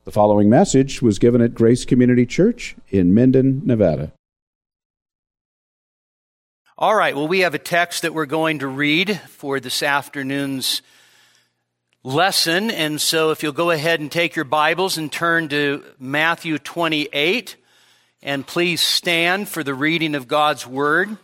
The following message was given at Grace Community Church in Minden, Nevada. All right, well, we have a text that we're going to read for this afternoon's lesson. And so if you'll go ahead and take your Bibles and turn to Matthew 28, and please stand for the reading of God's Word.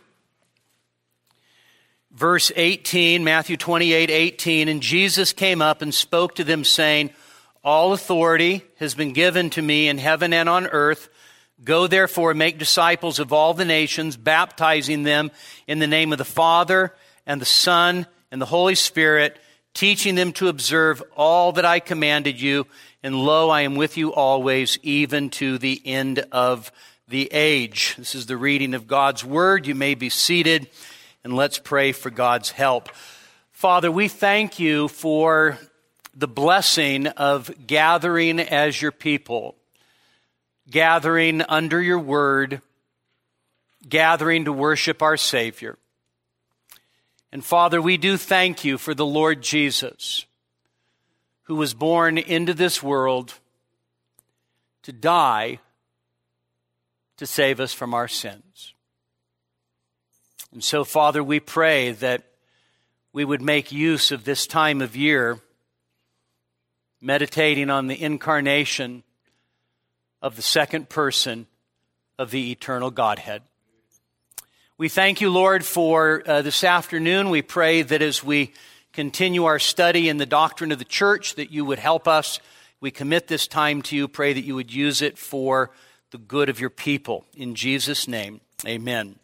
Verse 18, Matthew 28:18, and Jesus came up and spoke to them, saying, all authority has been given to me in heaven and on earth. Go therefore and make disciples of all the nations, baptizing them in the name of the Father and the Son and the Holy Spirit, teaching them to observe all that I commanded you. And lo, I am with you always, even to the end of the age. This is the reading of God's Word. You may be seated, and let's pray for God's help. Father, we thank you for the blessing of gathering as your people, gathering under your word, gathering to worship our Savior. And Father, we do thank you for the Lord Jesus, who was born into this world to die to save us from our sins. And so, Father, we pray that we would make use of this time of year meditating on the incarnation of the second person of the eternal Godhead. We thank you, Lord, for this afternoon. We pray that as we continue our study in the doctrine of the church, that you would help us. We commit this time to you. Pray that you would use it for the good of your people. In Jesus' name, amen.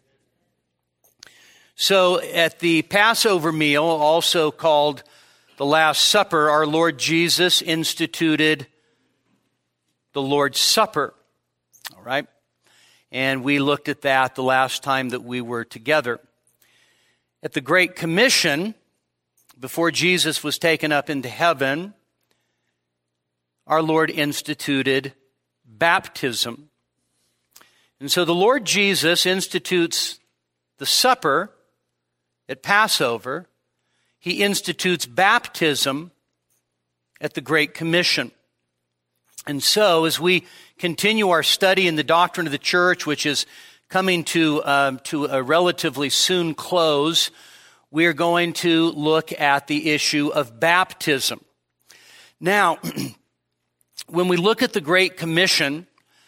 So at the Passover meal, also called the Last Supper, our Lord Jesus instituted the Lord's Supper, all right? And we looked at that the last time that we were together. At the Great Commission, before Jesus was taken up into heaven, our Lord instituted baptism. And so the Lord Jesus institutes the supper at Passover. He institutes baptism at the Great Commission. And so, as we continue our study in the doctrine of the church, which is coming to a relatively soon close, we are going to look at the issue of baptism. Now, when we look at the Great Commission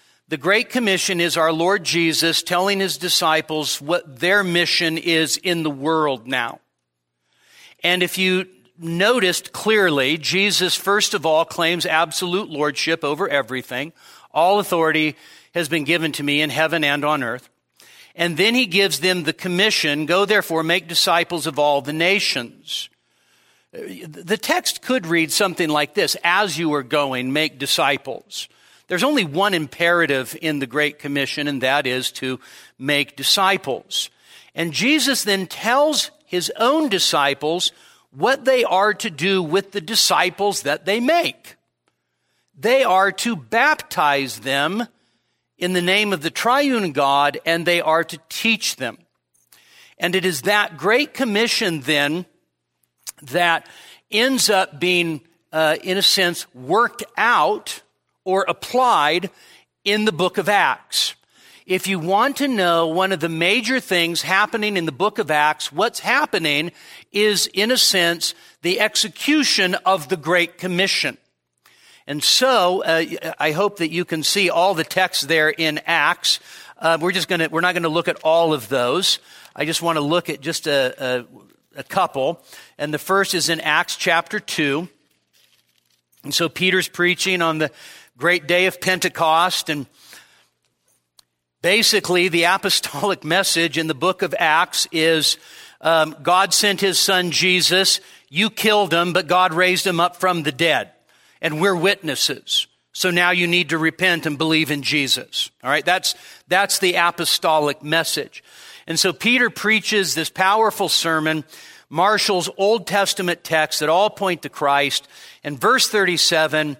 is our Lord Jesus telling his disciples what their mission is in the world now. And if you noticed clearly, Jesus, first of all, claims absolute lordship over everything. All authority has been given to me in heaven and on earth. And then he gives them the commission, go therefore, make disciples of all the nations. The text could read something like this, as you are going, make disciples. There's only one imperative in the Great Commission, and that is to make disciples. And Jesus then tells his own disciples what they are to do with the disciples that they make. They are to baptize them in the name of the triune God, and they are to teach them. And it is that Great Commission then that ends up being, in a sense, worked out or applied in the book of Acts. If you want to know one of the major things happening in the book of Acts, what's happening is, in a sense, the execution of the Great Commission. And so, I hope that you can see all the texts there in Acts. We're not going to look at all of those. I just want to look at just a couple. And the first is in Acts chapter 2. And so Peter's preaching on the great day of Pentecost, and basically, the apostolic message in the book of Acts is God sent his son Jesus. You killed him, but God raised him up from the dead. And we're witnesses. So now you need to repent and believe in Jesus. All right, that's the apostolic message. And so Peter preaches this powerful sermon, marshals Old Testament texts that all point to Christ. And verse 36,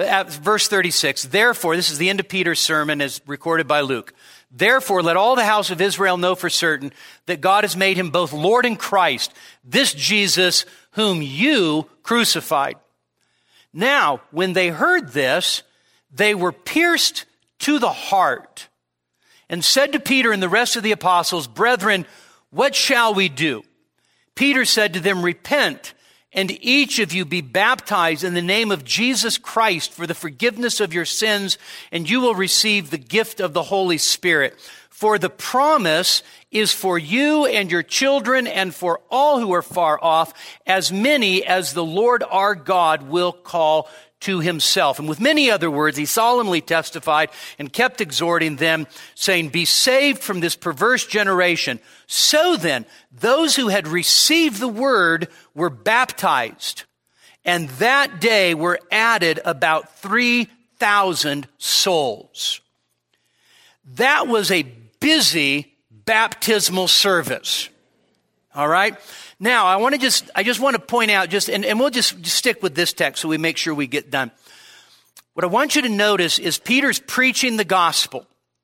therefore, this is the end of Peter's sermon as recorded by Luke. Therefore, let all the house of Israel know for certain that God has made him both Lord and Christ, this Jesus whom you crucified. Now, when they heard this, they were pierced to the heart and said to Peter and the rest of the apostles, "Brethren, what shall we do?" Peter said to them, "Repent, and each of you be baptized in the name of Jesus Christ for the forgiveness of your sins, and you will receive the gift of the Holy Spirit. For the promise is for you and your children and for all who are far off, as many as the Lord our God will call to himself." And with many other words, he solemnly testified and kept exhorting them, saying, "Be saved from this perverse generation." So then, those who had received the word were baptized, and that day were added about 3,000 souls. That was a busy baptismal service. All right? Now, I just want to point out and we'll just stick with this text so we make sure we get done. What I want you to notice is Peter's preaching the gospel.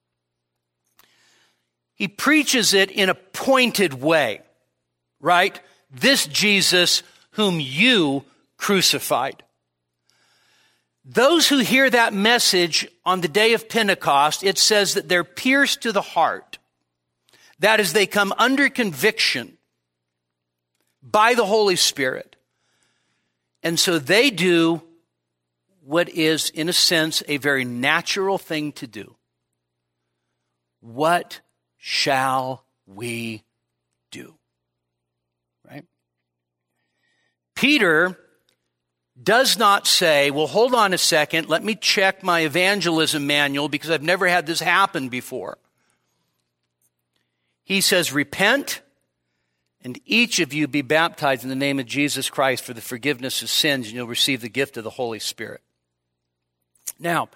He preaches it in a pointed way, right? This Jesus whom you crucified. Those who hear that message on the day of Pentecost, it says that they're pierced to the heart. That is, they come under conviction by the Holy Spirit. And so they do what is, in a sense, a very natural thing to do. What shall we do? Right? Peter does not say, well, hold on a second, let me check my evangelism manual because I've never had this happen before. He says, "Repent, and each of you be baptized in the name of Jesus Christ for the forgiveness of sins, and you'll receive the gift of the Holy Spirit." Now,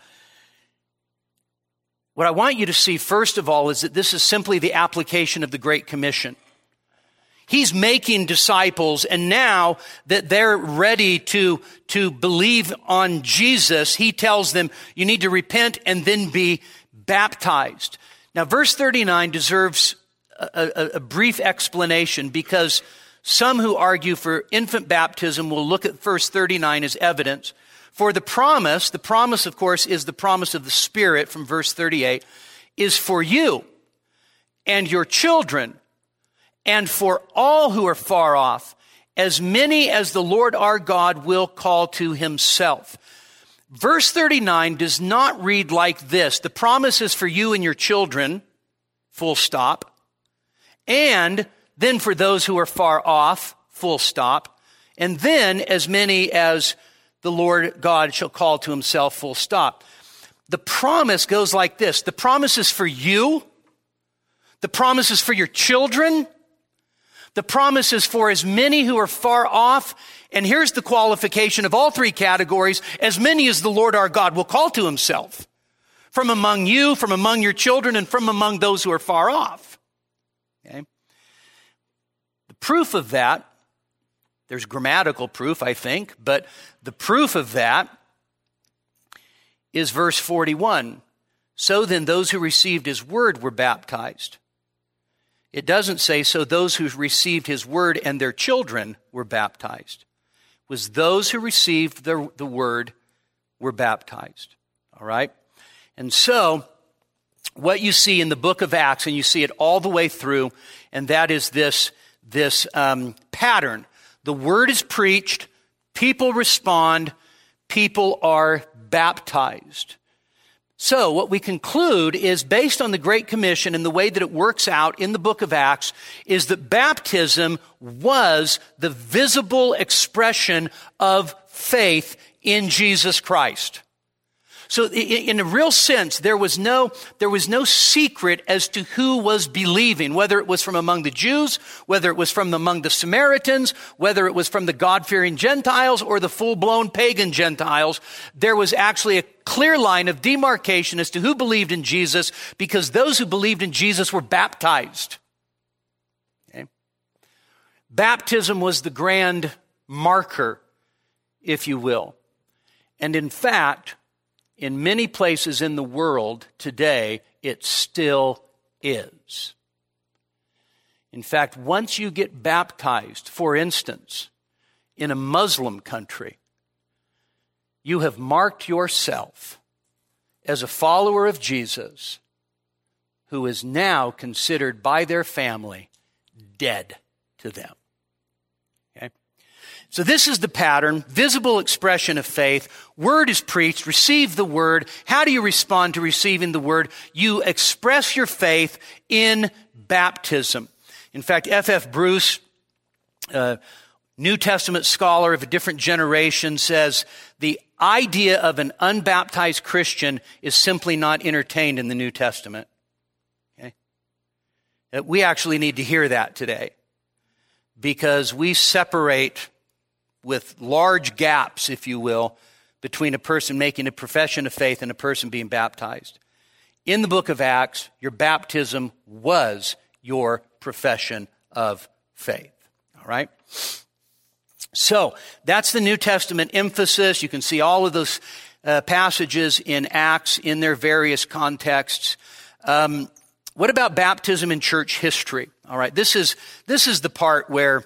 what I want you to see, first of all, is that this is simply the application of the Great Commission. He's making disciples, and now that they're ready to believe on Jesus, he tells them, you need to repent and then be baptized. Now, verse 39 deserves a brief explanation because some who argue for infant baptism will look at verse 39 as evidence. For the promise, of course, is the promise of the Spirit from verse 38, is for you and your children and for all who are far off, as many as the Lord our God will call to himself. Verse 39 does not read like this. The promise is for you and your children, full stop. And then for those who are far off, full stop. And then as many as the Lord God shall call to himself, full stop. The promise goes like this. The promise is for you. The promise is for your children. The promise is for as many who are far off. And here's the qualification of all three categories. As many as the Lord our God will call to himself. From among you, from among your children, and from among those who are far off. Okay? The proof of that, there's grammatical proof, I think, but the proof of that is verse 41. So then those who received his word were baptized. It doesn't say, so those who received his word and their children were baptized. It was those who received the word were baptized. All right? And so, what you see in the book of Acts, and you see it all the way through, and that is this pattern. The word is preached, people respond, people are baptized. So what we conclude is, based on the Great Commission and the way that it works out in the book of Acts, is that baptism was the visible expression of faith in Jesus Christ. So in a real sense, there was no secret as to who was believing, whether it was from among the Jews, whether it was from among the Samaritans, whether it was from the God-fearing Gentiles or the full-blown pagan Gentiles. There was actually a clear line of demarcation as to who believed in Jesus, because those who believed in Jesus were baptized. Okay? Baptism was the grand marker, if you will. And in fact, in many places in the world today, it still is. In fact, once you get baptized, for instance, in a Muslim country, you have marked yourself as a follower of Jesus who is now considered by their family dead to them. Okay? So this is the pattern, visible expression of faith. Word is preached, receive the word. How do you respond to receiving the word? You express your faith in baptism. In fact, F.F. Bruce, New Testament scholar of a different generation, says the idea of an unbaptized Christian is simply not entertained in the New Testament. Okay? We actually need to hear that today because we separate with large gaps, if you will, between a person making a profession of faith and a person being baptized. In the book of Acts, your baptism was your profession of faith. All right? So that's the New Testament emphasis. You can see all of those passages in Acts in their various contexts. What about baptism in church history? All right, this is the part where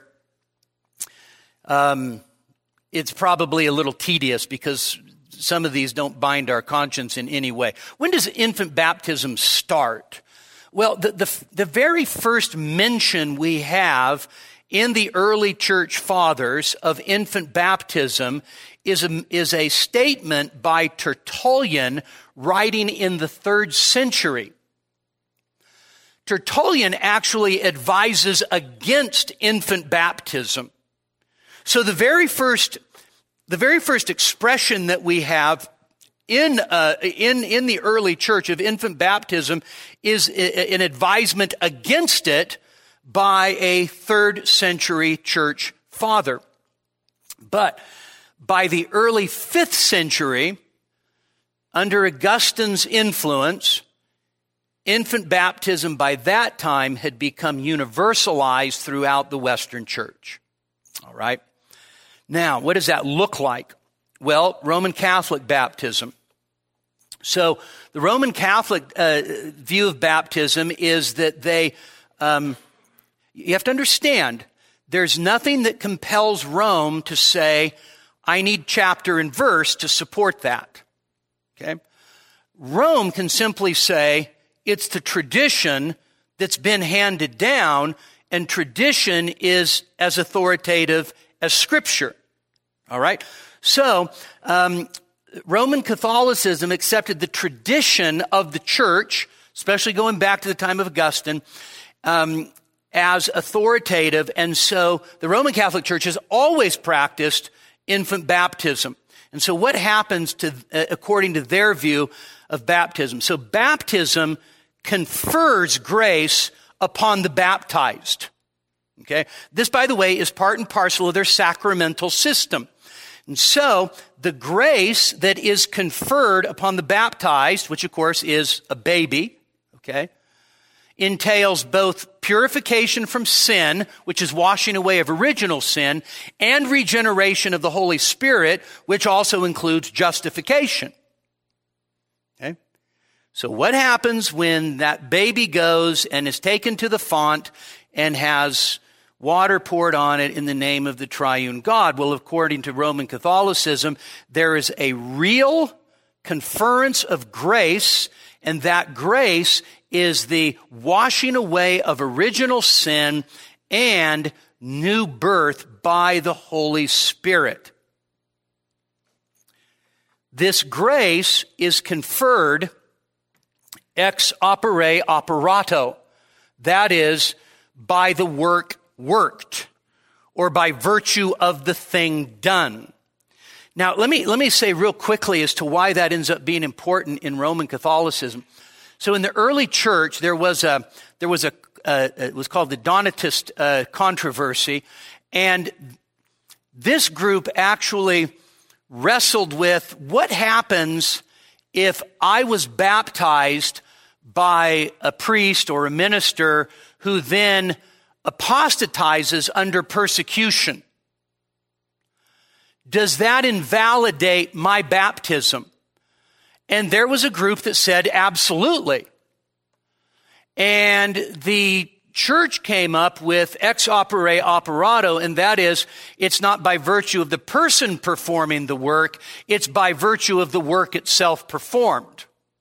it's probably a little tedious because some of these don't bind our conscience in any way. When does infant baptism start? Well, the very first mention we have in the early church fathers of infant baptism is a statement by Tertullian writing in the 3rd century. Tertullian actually advises against infant baptism. So the very first expression that we have in the early church of infant baptism is an advisement against it by a 3rd century church father. But by the early 5th century, under Augustine's influence, infant baptism by that time had become universalized throughout the Western church. All right. Now, what does that look like? Well, Roman Catholic baptism. So the Roman Catholic view of baptism is that you have to understand, there's nothing that compels Rome to say, I need chapter and verse to support that. Okay? Rome can simply say, it's the tradition that's been handed down, and tradition is as authoritative as Scripture. All right? So, Roman Catholicism accepted the tradition of the church, especially going back to the time of Augustine, as authoritative. And so the Roman Catholic Church has always practiced infant baptism. And so what happens according to their view of baptism? So baptism confers grace upon the baptized. Okay? This, by the way, is part and parcel of their sacramental system. And so the grace that is conferred upon the baptized, which of course is a baby, okay, entails both purification from sin, which is washing away of original sin, and regeneration of the Holy Spirit, which also includes justification. Okay? So what happens when that baby goes and is taken to the font and has water poured on it in the name of the triune God? Well, according to Roman Catholicism, there is a real conference of grace, and that grace is the washing away of original sin and new birth by the Holy Spirit. This grace is conferred ex opere operato, that is, by the work worked, or by virtue of the thing done. Now, let me say real quickly as to why that ends up being important in Roman Catholicism. So in the early church, it was called the Donatist controversy, and this group actually wrestled with what happens if I was baptized by a priest or a minister who then apostatizes under persecution. Does that invalidate my baptism? And there was a group that said absolutely. And the church came up with ex opere operato, and that is, it's not by virtue of the person performing the work, it's by virtue of the work itself performed.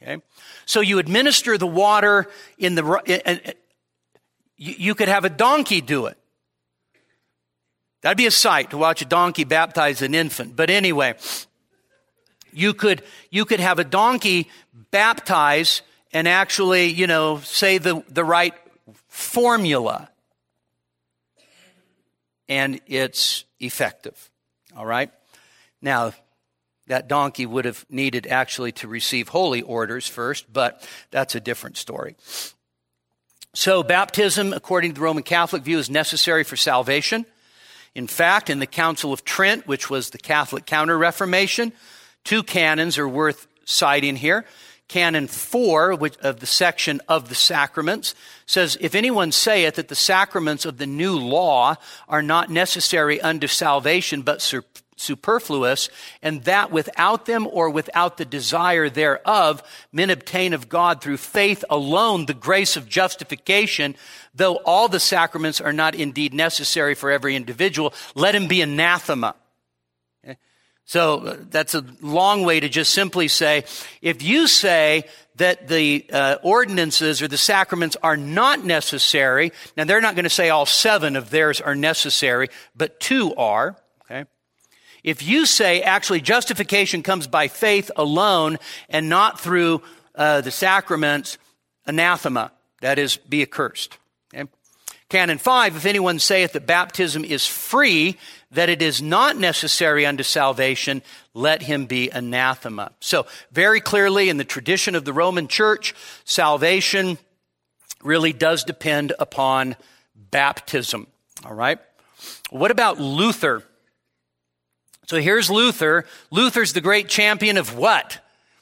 Okay? So you administer the water in the, you could have a donkey do it. That'd be a sight to watch a donkey baptize an infant. But anyway, you could have a donkey baptize and actually, say the right formula. And it's effective. All right? Now, that donkey would have needed actually to receive holy orders first, but that's a different story. So baptism, according to the Roman Catholic view, is necessary for salvation. In fact, in the Council of Trent, which was the Catholic Counter-Reformation, 2 canons are worth citing here. Canon 4 of the section of the sacraments says, if anyone saith that the sacraments of the new law are not necessary unto salvation, but superfluous, and that without them or without the desire thereof, men obtain of God through faith alone the grace of justification, though all the sacraments are not indeed necessary for every individual, let him be anathema. So that's a long way to just simply say, if you say that the ordinances or the sacraments are not necessary, now they're not going to say all 7 of theirs are necessary, but 2 are. Okay? If you say actually justification comes by faith alone and not through the sacraments, anathema, that is, be accursed. Okay? Canon 5, if anyone saith that baptism is free, that it is not necessary unto salvation, let him be anathema. So very clearly in the tradition of the Roman Church, salvation really does depend upon baptism. All right? What about Luther? So here's Luther. Luther's the great champion of what?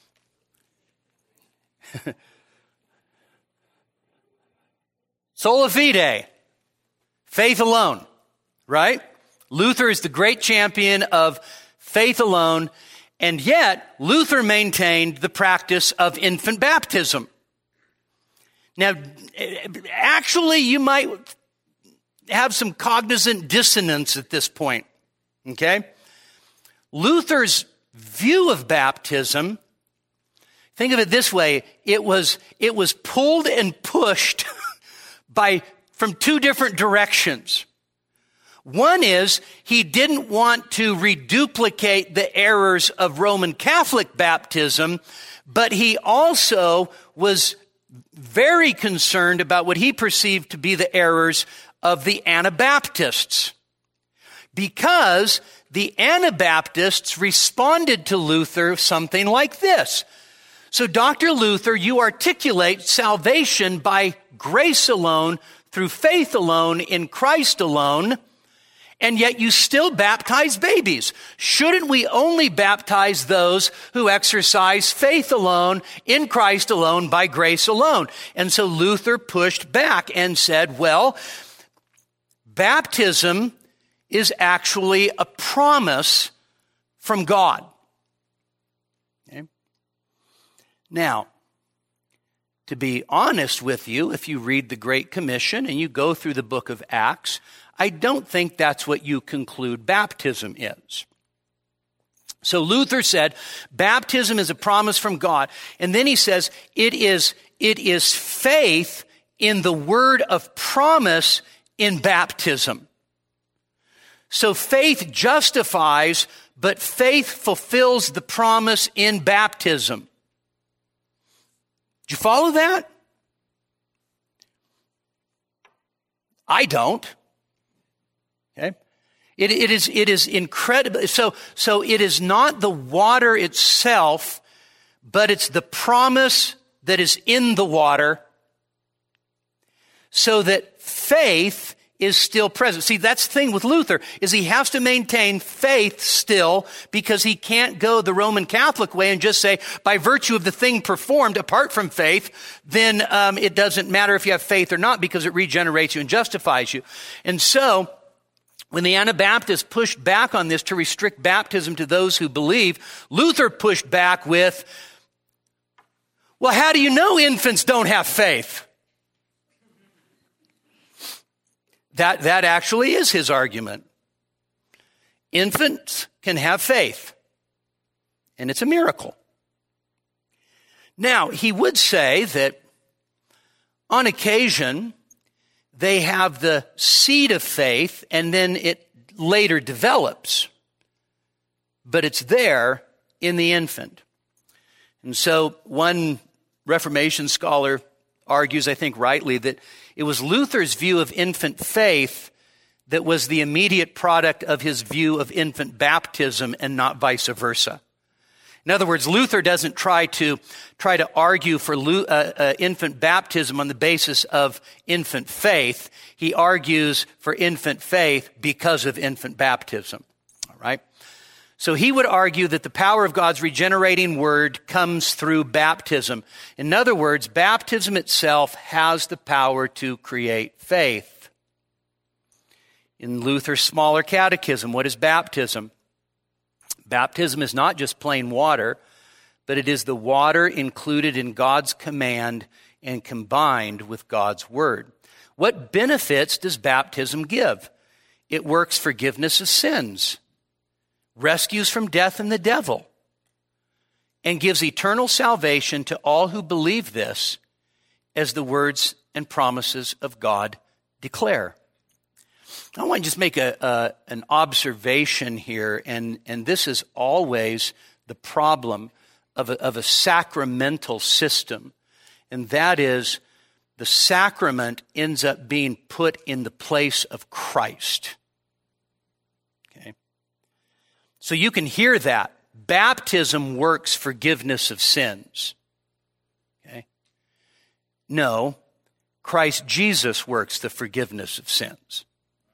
Sola fide. Faith alone. Right? Luther is the great champion of faith alone, and yet Luther maintained the practice of infant baptism. Now, actually, you might have some cognizant dissonance at this point, okay? Luther's view of baptism, think of it this way, it was pulled and pushed from 2 different directions. One is he didn't want to reduplicate the errors of Roman Catholic baptism, but he also was very concerned about what he perceived to be the errors of the Anabaptists. Because the Anabaptists responded to Luther something like this. So, Dr. Luther, you articulate salvation by grace alone, through faith alone, in Christ alone, and yet you still baptize babies. Shouldn't we only baptize those who exercise faith alone, in Christ alone, by grace alone? And so Luther pushed back and said, well, baptism is actually a promise from God. Okay? Now, to be honest with you, if you read the Great Commission and you go through the book of Acts, I don't think that's what you conclude baptism is. So Luther said, baptism is a promise from God. And then he says, it is faith in the word of promise in baptism. So faith justifies, but faith fulfills the promise in baptism. Did you follow that? I don't. Okay. It is incredible. So it is not the water itself, but it's the promise that is in the water, so that faith is still present. See, that's the thing with Luther, is he has to maintain faith still, because he can't go the Roman Catholic way and just say, by virtue of the thing performed apart from faith, then it doesn't matter if you have faith or not, because it regenerates you and justifies you. And so, when the Anabaptists pushed back on this to restrict baptism to those who believe, Luther pushed back with, well, how do you know infants don't have faith? That actually is his argument. Infants can have faith, and it's a miracle. Now, he would say that on occasion, they have the seed of faith and then it later develops. But it's there in the infant. And so one Reformation scholar argues, I think rightly, that it was Luther's view of infant faith that was the immediate product of his view of infant baptism and not vice versa. In other words, Luther doesn't try to argue for infant baptism on the basis of infant faith. He argues for infant faith because of infant baptism. All right? So he would argue that the power of God's regenerating word comes through baptism. In other words, baptism itself has the power to create faith. In Luther's smaller catechism, what is baptism? Baptism is not just plain water, but it is the water included in God's command and combined with God's word. What benefits does baptism give? It works forgiveness of sins, rescues from death and the devil, and gives eternal salvation to all who believe this, as the words and promises of God declare. I want to just make an observation here, and this is always the problem of a sacramental system, and that is the sacrament ends up being put in the place of Christ. Okay? So you can hear that. Baptism works forgiveness of sins. Okay? No, Christ Jesus works the forgiveness of sins.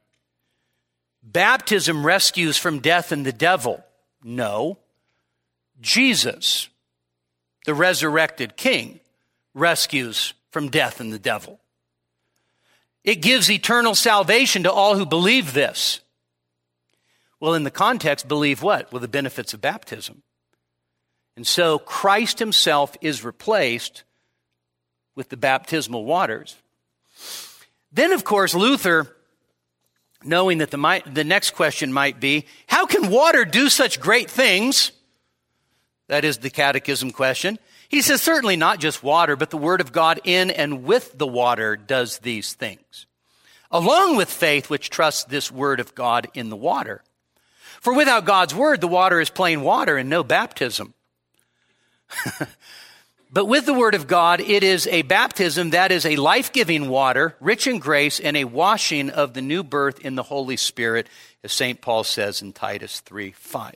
Baptism rescues from death and the devil. No, Jesus, the resurrected King, rescues from death and the devil. It gives eternal salvation to all who believe this. Well, in the context, believe what? Well, the benefits of baptism. And so Christ himself is replaced with the baptismal waters. Then, of course, Luther, knowing that the next question might be, how can water do such great things? That is the catechism question. He says, certainly not just water, but the word of God in and with the water does these things, along with faith which trusts this word of God in the water. For without God's word, the water is plain water and no baptism. But with the word of God, it is a baptism that is a life-giving water, rich in grace, and a washing of the new birth in the Holy Spirit, as St. Paul says in Titus 3:5.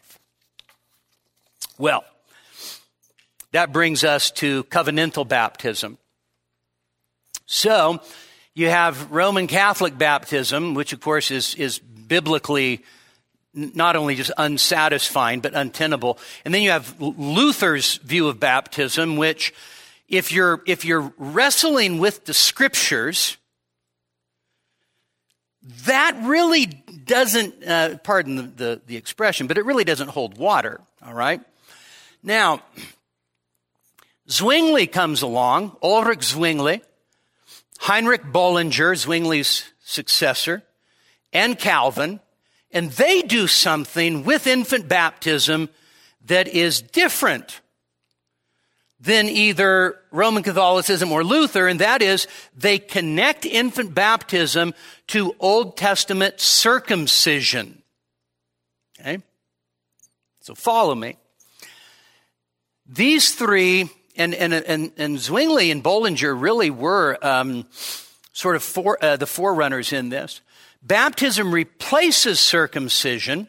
Well, that brings us to covenantal baptism. So, you have Roman Catholic baptism, which of course is biblically not only just unsatisfying, but untenable. And then you have Luther's view of baptism, which if you're wrestling with the scriptures, that really doesn't, pardon the expression, but it really doesn't hold water, all right? Now, Zwingli comes along, Ulrich Zwingli, Heinrich Bullinger, Zwingli's successor, and Calvin, and they do something with infant baptism that is different than either Roman Catholicism or Luther, and that is they connect infant baptism to Old Testament circumcision. Okay? So follow me. These three, and Zwingli and Bullinger really were sort of the forerunners in this. Baptism replaces circumcision,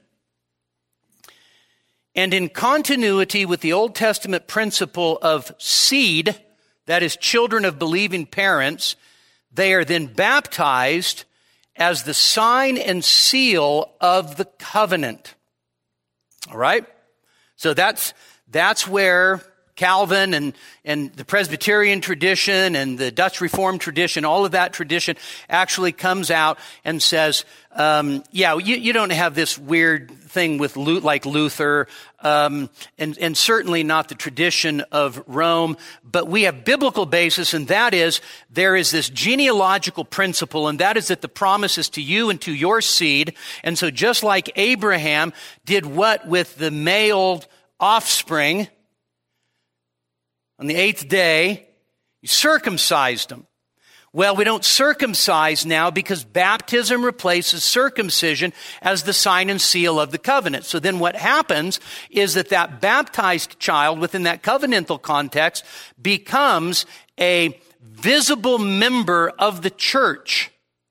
and in continuity with the Old Testament principle of seed, that is, children of believing parents, they are then baptized as the sign and seal of the covenant. All right? So that's where Calvin and the Presbyterian tradition and the Dutch Reformed tradition, all of that tradition actually comes out and says, you don't have this weird thing with like Luther, and certainly not the tradition of Rome, but we have biblical basis, and that is there is this genealogical principle, and that is that the promise is to you and to your seed. And so just like Abraham did what with the male offspring, On the 8th day, you circumcised them. Well, we don't circumcise now because baptism replaces circumcision as the sign and seal of the covenant. So then what happens is that baptized child within that covenantal context becomes a visible member of the church.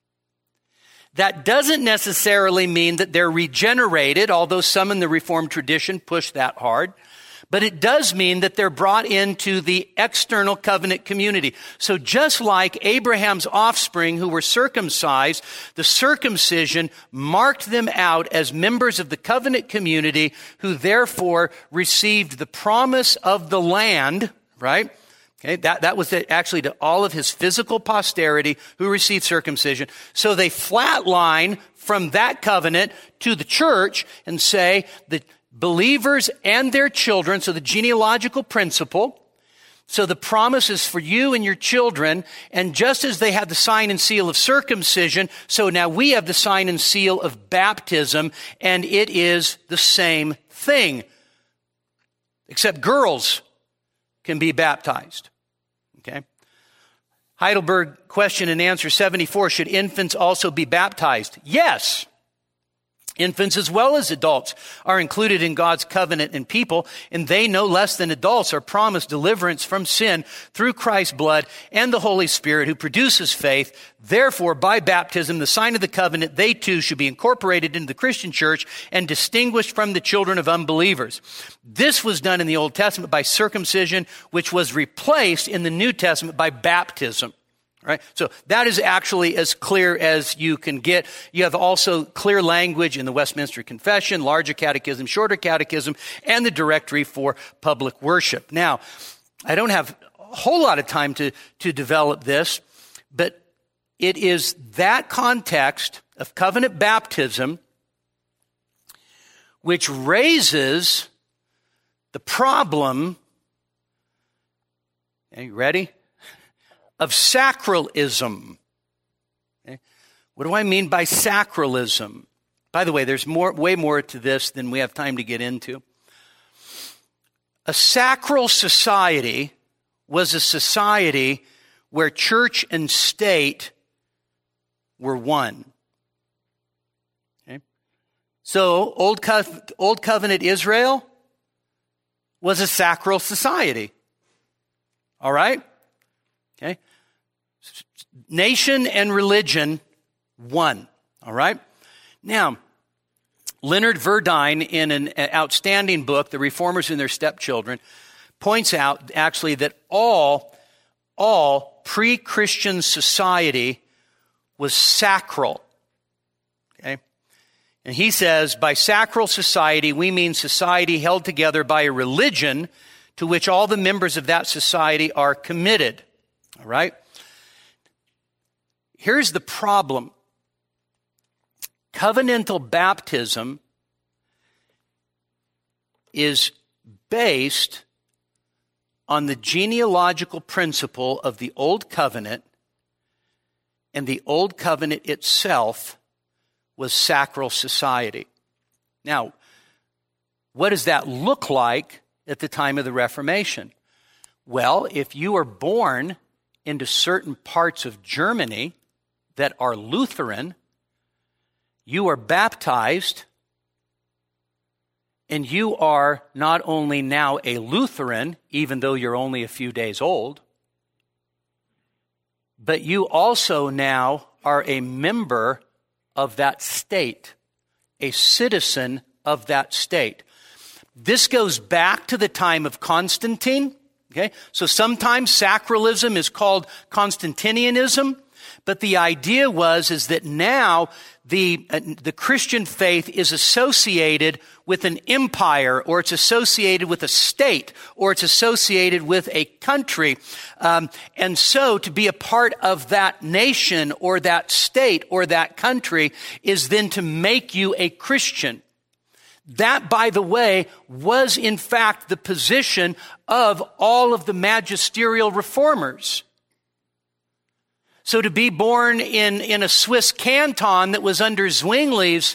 That doesn't necessarily mean that they're regenerated, although some in the Reformed tradition push that hard. But it does mean that they're brought into the external covenant community. So just like Abraham's offspring who were circumcised, the circumcision marked them out as members of the covenant community who therefore received the promise of the land, right? Okay, that was actually to all of his physical posterity who received circumcision. So they flatline from that covenant to the church and say that believers and their children, so the genealogical principle, so the promise is for you and your children, and just as they had the sign and seal of circumcision, so now we have the sign and seal of baptism, and it is the same thing. Except girls can be baptized. Okay? Heidelberg question and answer 74, should infants also be baptized? Yes. Infants as well as adults are included in God's covenant and people, and they no less than adults are promised deliverance from sin through Christ's blood and the Holy Spirit who produces faith. Therefore, by baptism, the sign of the covenant, they too should be incorporated into the Christian church and distinguished from the children of unbelievers. This was done in the Old Testament by circumcision, which was replaced in the New Testament by baptism. Right? So that is actually as clear as you can get. You have also clear language in the Westminster Confession, larger catechism, shorter catechism, and the directory for public worship. Now, I don't have a whole lot of time to develop this, but it is that context of covenant baptism which raises the problem. Are you ready? Of sacralism. Okay. What do I mean by sacralism? By the way, there's way more to this than we have time to get into. A sacral society was a society where church and state were one. Okay. So Old Covenant Israel was a sacral society. All right? Okay. Nation and religion, one. All right? Now, Leonard Verdine, in an outstanding book, The Reformers and Their Stepchildren, points out actually that all pre-Christian society was sacral. Okay? And he says, by sacral society, we mean society held together by a religion to which all the members of that society are committed. All right? Here's the problem. Covenantal baptism is based on the genealogical principle of the Old Covenant, and the Old Covenant itself was sacral society. Now, what does that look like at the time of the Reformation? Well, if you are born into certain parts of Germany that are Lutheran, you are baptized, and you are not only now a Lutheran, even though you're only a few days old, but you also now are a member of that state, a citizen of that state. This goes back to the time of Constantine. Okay, so sometimes sacralism is called Constantinianism, but the idea is that now the Christian faith is associated with an empire, or it's associated with a state, or it's associated with a country. And so to be a part of that nation or that state or that country is then to make you a Christian. That, by the way, was in fact the position of all of the magisterial reformers. So to be born in a Swiss canton that was under Zwingli's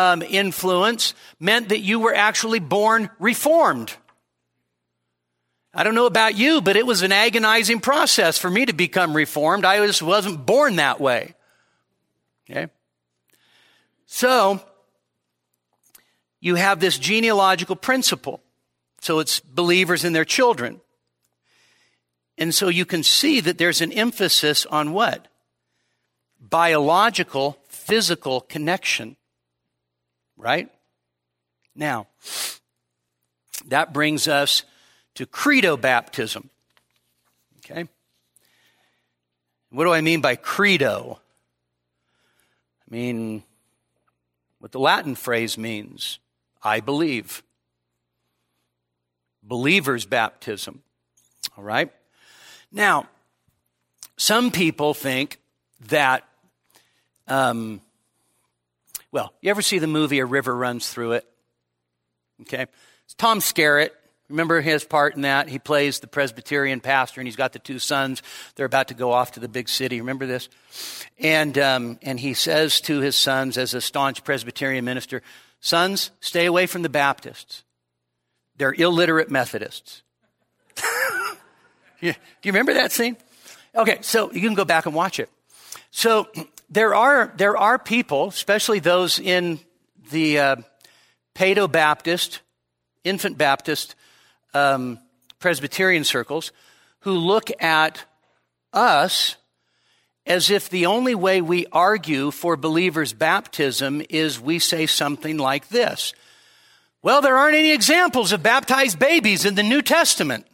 influence meant that you were actually born reformed. I don't know about you, but it was an agonizing process for me to become Reformed. I just wasn't born that way. Okay? So, you have this genealogical principle. So it's believers and their children. And so you can see that there's an emphasis on what? Biological, physical connection. Right? Now, that brings us to credo baptism. Okay? What do I mean by credo? I mean what the Latin phrase means. I believe. Believer's baptism. All right? Now, some people think that, you ever see the movie A River Runs Through It? Okay? It's Tom Skerritt. Remember his part in that? He plays the Presbyterian pastor, and he's got the two sons. They're about to go off to the big city. Remember this? And he says to his sons, as a staunch Presbyterian minister, "Sons, stay away from the Baptists. They're illiterate Methodists." Do you remember that scene? Okay, so you can go back and watch it. So there are people, especially those in the Paedo-Baptist, infant Baptist, Presbyterian circles, who look at us as if the only way we argue for believers' baptism is we say something like this: well, there aren't any examples of baptized babies in the New Testament.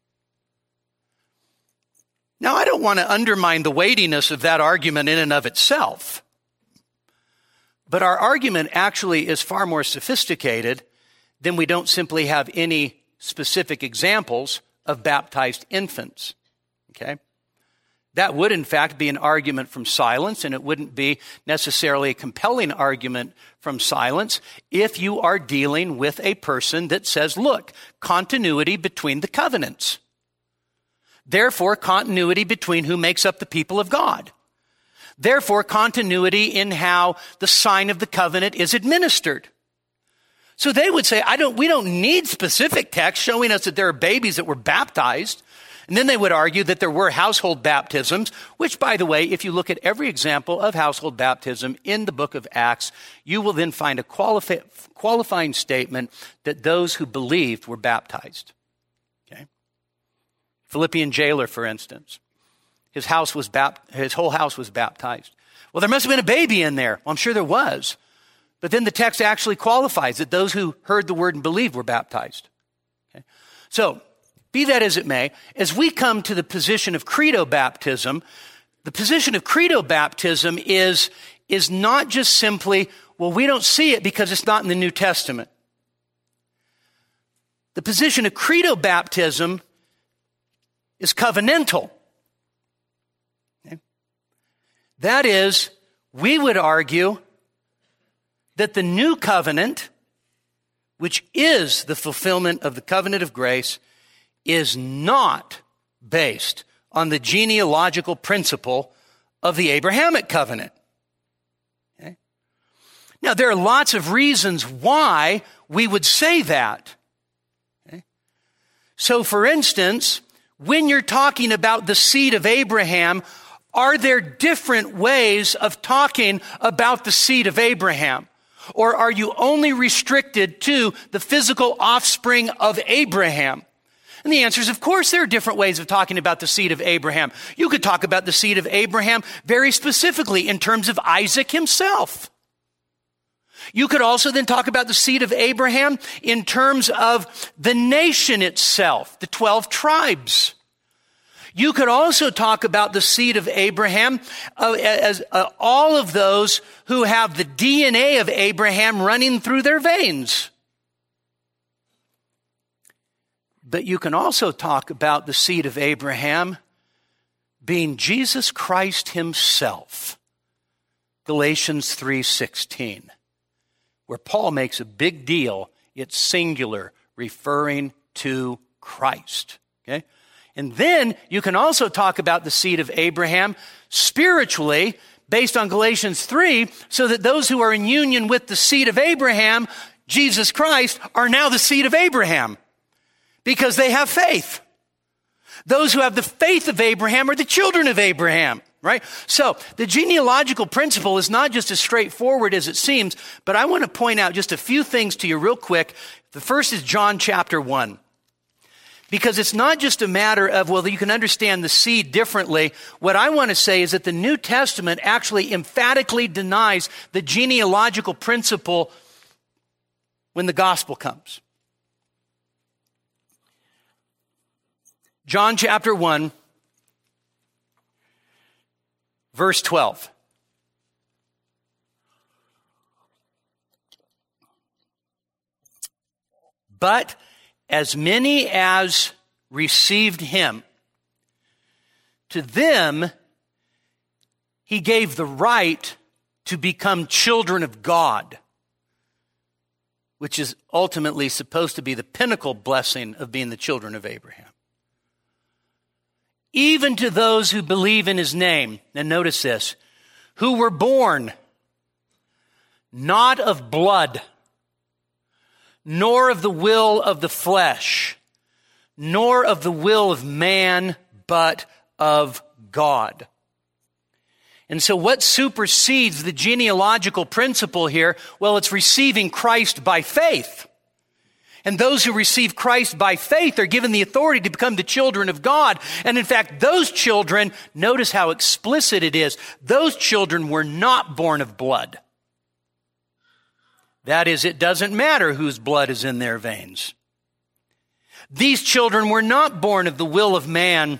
Now, I don't want to undermine the weightiness of that argument in and of itself, but our argument actually is far more sophisticated than we don't simply have any specific examples of baptized infants. Okay? That would, in fact, be an argument from silence, and it wouldn't be necessarily a compelling argument from silence if you are dealing with a person that says, look, continuity between the covenants. Therefore, continuity between who makes up the people of God. Therefore, continuity in how the sign of the covenant is administered. So they would say, we don't need specific text showing us that there are babies that were baptized. And then they would argue that there were household baptisms, which, by the way, if you look at every example of household baptism in the book of Acts, you will then find a qualifying statement that those who believed were baptized. Okay? Philippian jailer, for instance, his whole house was baptized. Well, there must have been a baby in there. Well, I'm sure there was. But then the text actually qualifies that those who heard the word and believed were baptized. Okay? So, be that as it may, as we come to the position of credo baptism, the position of credo baptism is not just simply, well, we don't see it because it's not in the New Testament. The position of credo baptism is covenantal. Okay? That is, we would argue that the new covenant, which is the fulfillment of the covenant of grace, is not based on the genealogical principle of the Abrahamic covenant. Okay? Now, there are lots of reasons why we would say that. Okay? So, for instance, when you're talking about the seed of Abraham, are there different ways of talking about the seed of Abraham? Or are you only restricted to the physical offspring of Abraham? And the answer is, of course, there are different ways of talking about the seed of Abraham. You could talk about the seed of Abraham very specifically in terms of Isaac himself. You could also then talk about the seed of Abraham in terms of the nation itself, the 12 tribes. You could also talk about the seed of Abraham as all of those who have the DNA of Abraham running through their veins. But you can also talk about the seed of Abraham being Jesus Christ himself. Galatians 3:16, where Paul makes a big deal, it's singular, referring to Christ. Okay? And then you can also talk about the seed of Abraham spiritually, based on Galatians 3, so that those who are in union with the seed of Abraham, Jesus Christ, are now the seed of Abraham, because they have faith. Those who have the faith of Abraham are the children of Abraham, right? So the genealogical principle is not just as straightforward as it seems, but I want to point out just a few things to you real quick. The first is John chapter 1. Because it's not just a matter of, well, you can understand the seed differently. What I want to say is that the New Testament actually emphatically denies the genealogical principle when the gospel comes. John chapter 1, verse 12. But as many as received him, to them he gave the right to become children of God, which is ultimately supposed to be the pinnacle blessing of being the children of Abraham. Even to those who believe in his name, and notice this, who were born not of blood, nor of the will of the flesh, nor of the will of man, but of God. And so what supersedes the genealogical principle here? Well, it's receiving Christ by faith. And those who receive Christ by faith are given the authority to become the children of God. And in fact, those children, notice how explicit it is, those children were not born of blood. That is, it doesn't matter whose blood is in their veins. These children were not born of the will of man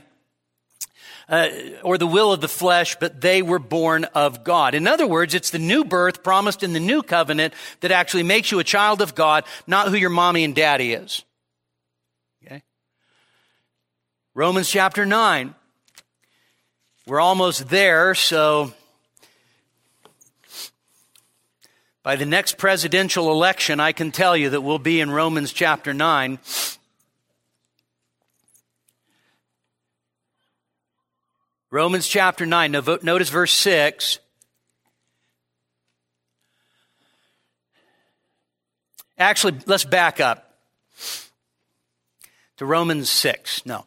or the will of the flesh, but they were born of God. In other words, it's the new birth promised in the new covenant that actually makes you a child of God, not who your mommy and daddy is. Okay? Romans chapter 9. We're almost there, so by the next presidential election, I can tell you that we'll be in Romans chapter 9. Romans chapter 9. Notice verse 6. Actually, let's back up to Romans 6. No.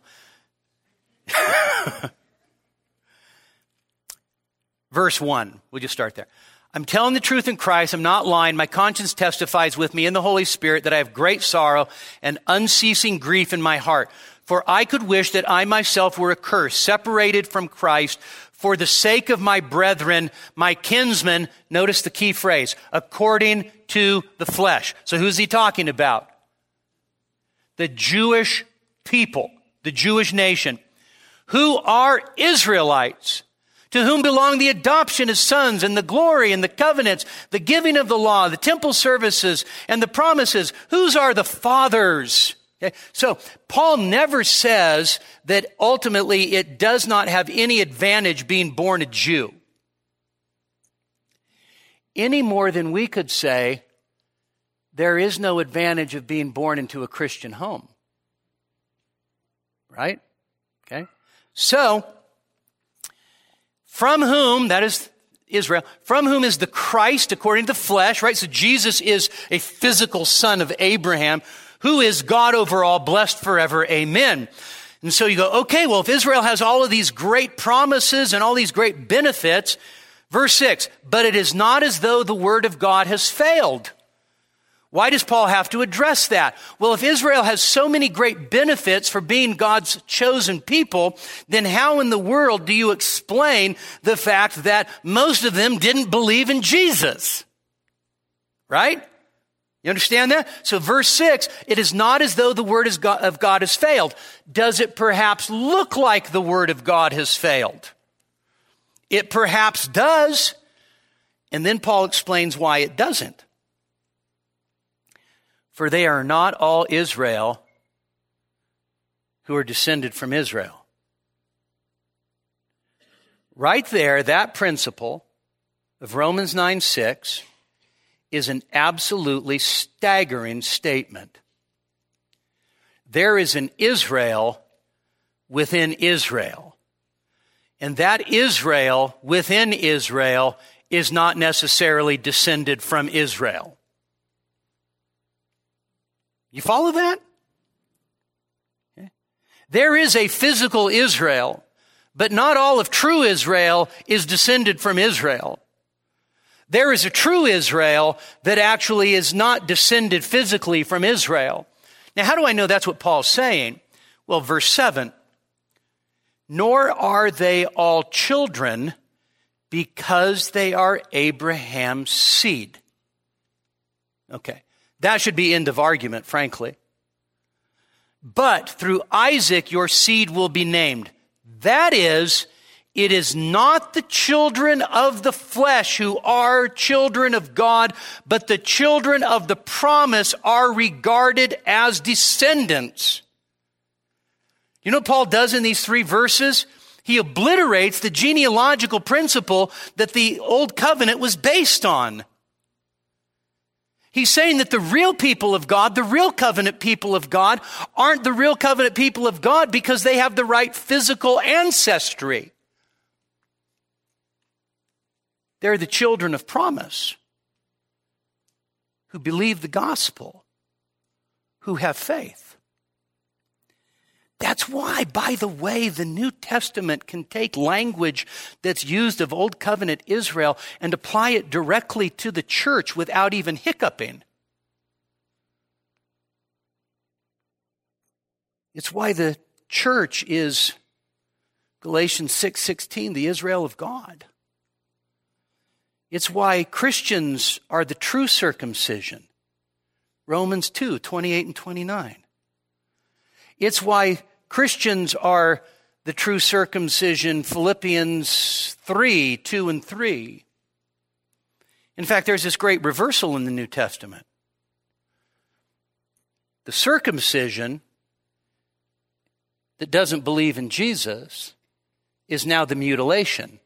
Verse 1. We'll just start there. I'm telling the truth in Christ. I'm not lying. My conscience testifies with me in the Holy Spirit that I have great sorrow and unceasing grief in my heart. For I could wish that I myself were accursed, separated from Christ, for the sake of my brethren, my kinsmen, notice the key phrase, according to the flesh. So who's he talking about? The Jewish people, the Jewish nation, who are Israelites, to whom belong the adoption as sons and the glory and the covenants, the giving of the law, the temple services, and the promises. Whose are the fathers? Okay. So Paul never says that ultimately it does not have any advantage being born a Jew. Any more than we could say there is no advantage of being born into a Christian home. Right? Okay. So, from whom, that is Israel, from whom is the Christ according to the flesh, right? So Jesus is a physical son of Abraham, who is God over all, blessed forever. Amen. And so you go, okay, well, if Israel has all of these great promises and all these great benefits, verse 6, but it is not as though the word of God has failed. Why does Paul have to address that? Well, if Israel has so many great benefits for being God's chosen people, then how in the world do you explain the fact that most of them didn't believe in Jesus? Right? You understand that? So verse 6, it is not as though the word of God has failed. Does it perhaps look like the word of God has failed? It perhaps does. And then Paul explains why it doesn't. For they are not all Israel who are descended from Israel. Right there, that principle of Romans 9:6 is an absolutely staggering statement. There is an Israel within Israel. And that Israel within Israel is not necessarily descended from Israel. You follow that? Okay. There is a physical Israel, but not all of true Israel is descended from Israel. There is a true Israel that actually is not descended physically from Israel. Now, how do I know that's what Paul's saying? Well, verse 7, nor are they all children because they are Abraham's seed. Okay, that should be end of argument, frankly. But through Isaac your seed will be named. That is, it is not the children of the flesh who are children of God, but the children of the promise are regarded as descendants. You know what Paul does in these 3 verses? He obliterates the genealogical principle that the old covenant was based on. He's saying that the real people of God, the real covenant people of God, aren't the real covenant people of God because they have the right physical ancestry. They're the children of promise who believe the gospel, who have faith. That's why, by the way, the New Testament can take language that's used of Old Covenant Israel and apply it directly to the church without even hiccuping. It's why the church is, Galatians 6:16, the Israel of God. It's why Christians are the true circumcision, Romans 2:28 and 29. It's why Christians are the true circumcision, Philippians 3:2 and 3. In fact, there's this great reversal in the New Testament. The circumcision that doesn't believe in Jesus is now the mutilation.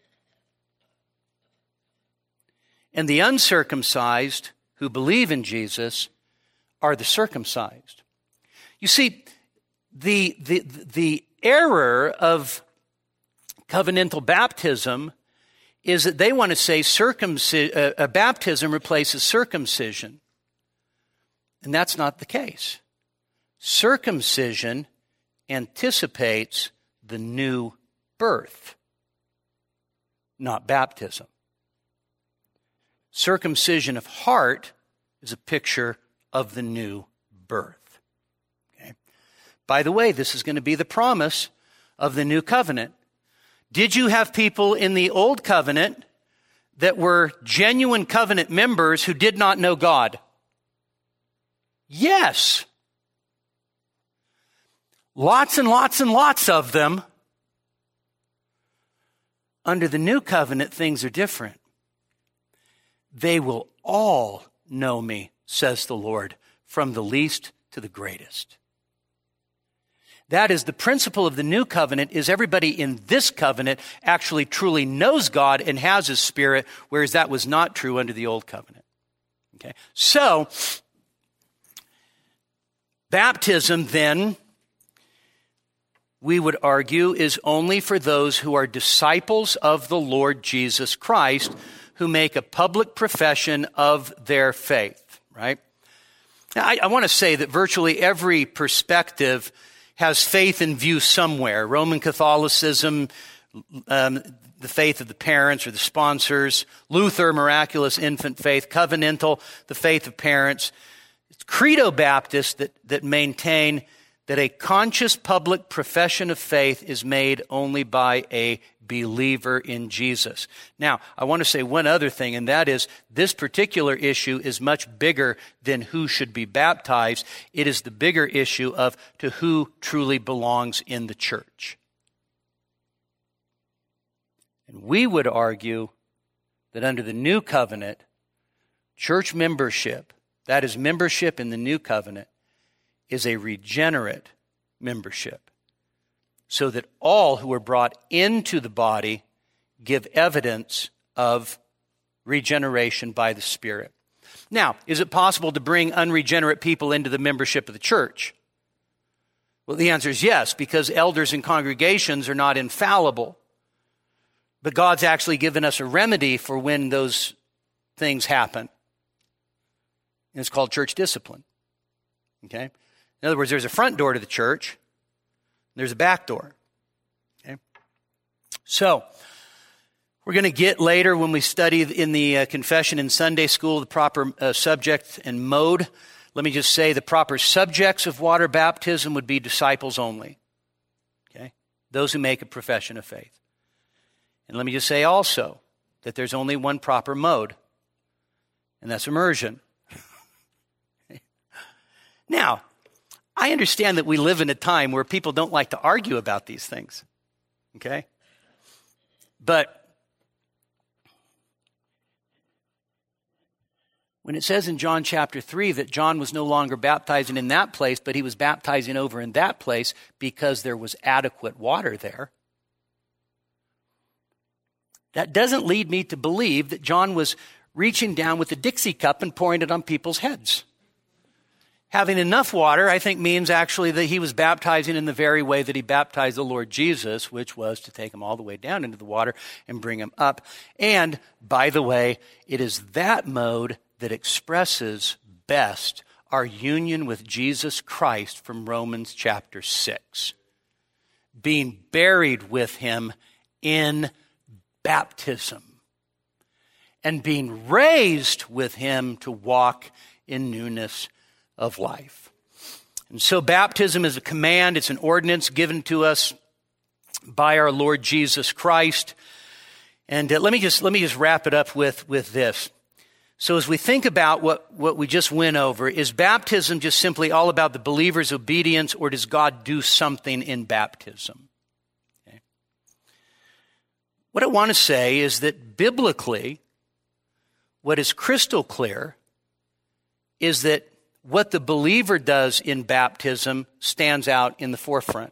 And the uncircumcised who believe in Jesus are the circumcised. You see, the error of covenantal baptism is that they want to say baptism replaces circumcision. And that's not the case. Circumcision anticipates the new birth, not baptism. Circumcision of heart is a picture of the new birth. Okay? By the way, this is going to be the promise of the new covenant. Did you have people in the old covenant that were genuine covenant members who did not know God? Yes. Lots and lots and lots of them. Under the new covenant, things are different. They will all know me, says the Lord, from the least to the greatest. That is the principle of the new covenant, is everybody in this covenant actually truly knows God and has his Spirit, whereas that was not true under the old covenant. Okay? So, baptism then, we would argue, is only for those who are disciples of the Lord Jesus Christ, who make a public profession of their faith, right? Now, I want to say that virtually every perspective has faith in view somewhere. Roman Catholicism, the faith of the parents or the sponsors. Luther, miraculous infant faith. Covenantal, the faith of parents. It's Credo Baptists that maintain that a conscious public profession of faith is made only by a believer in Jesus. Now, I want to say one other thing, and that is this particular issue is much bigger than who should be baptized. It is the bigger issue of to who truly belongs in the church. And we would argue that under the new covenant, church membership, that is membership in the new covenant, is a regenerate membership, so that all who are brought into the body give evidence of regeneration by the Spirit. Now, is it possible to bring unregenerate people into the membership of the church? Well, the answer is yes, because elders and congregations are not infallible. But God's actually given us a remedy for when those things happen. And it's called church discipline. Okay? In other words, there's a front door to the church. There's a back door. Okay? So, we're going to get later when we study in the confession in Sunday school the proper subject and mode. Let me just say the proper subjects of water baptism would be disciples only. Okay? Those who make a profession of faith. And let me just say also that there's only one proper mode, and that's immersion. Now, I understand that we live in a time where people don't like to argue about these things. Okay? But when it says in John chapter 3 that John was no longer baptizing in that place, but he was baptizing over in that place because there was adequate water there, that doesn't lead me to believe that John was reaching down with a Dixie cup and pouring it on people's heads. Having enough water, I think, means actually that he was baptizing in the very way that he baptized the Lord Jesus, which was to take him all the way down into the water and bring him up. And, by the way, it is that mode that expresses best our union with Jesus Christ from Romans chapter 6. Being buried with him in baptism and being raised with him to walk in newness of life. And so baptism is a command, it's an ordinance given to us by our Lord Jesus Christ. And let me just wrap it up with this. So as we think about what we just went over, is baptism just simply all about the believer's obedience, or does God do something in baptism? Okay. What I want to say is that biblically, what is crystal clear is that what the believer does in baptism stands out in the forefront.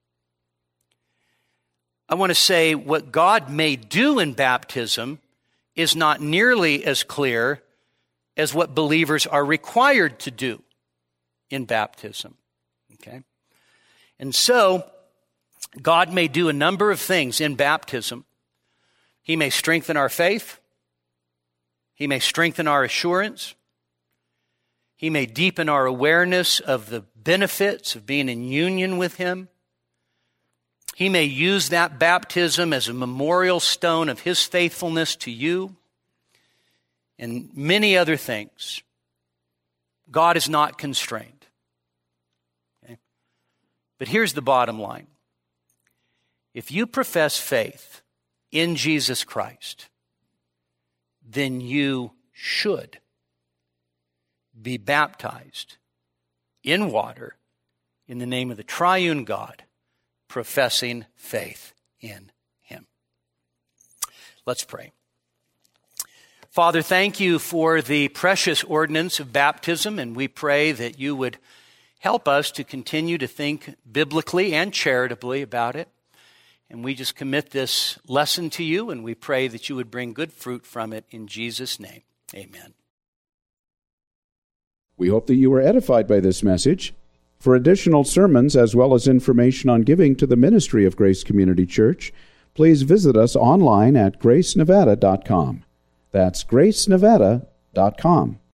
I want to say what God may do in baptism is not nearly as clear as what believers are required to do in baptism. Okay? And so, God may do a number of things in baptism. He may strengthen our faith. He may strengthen our assurance. He may deepen our awareness of the benefits of being in union with him. He may use that baptism as a memorial stone of his faithfulness to you, and many other things. God is not constrained. Okay? But here's the bottom line. If you profess faith in Jesus Christ, then you should be baptized in water in the name of the triune God, professing faith in him. Let's pray. Father, thank you for the precious ordinance of baptism, and we pray that you would help us to continue to think biblically and charitably about it. And we just commit this lesson to you, and we pray that you would bring good fruit from it in Jesus' name. Amen. We hope that you were edified by this message. For additional sermons as well as information on giving to the ministry of Grace Community Church, please visit us online at gracenevada.com. That's gracenevada.com.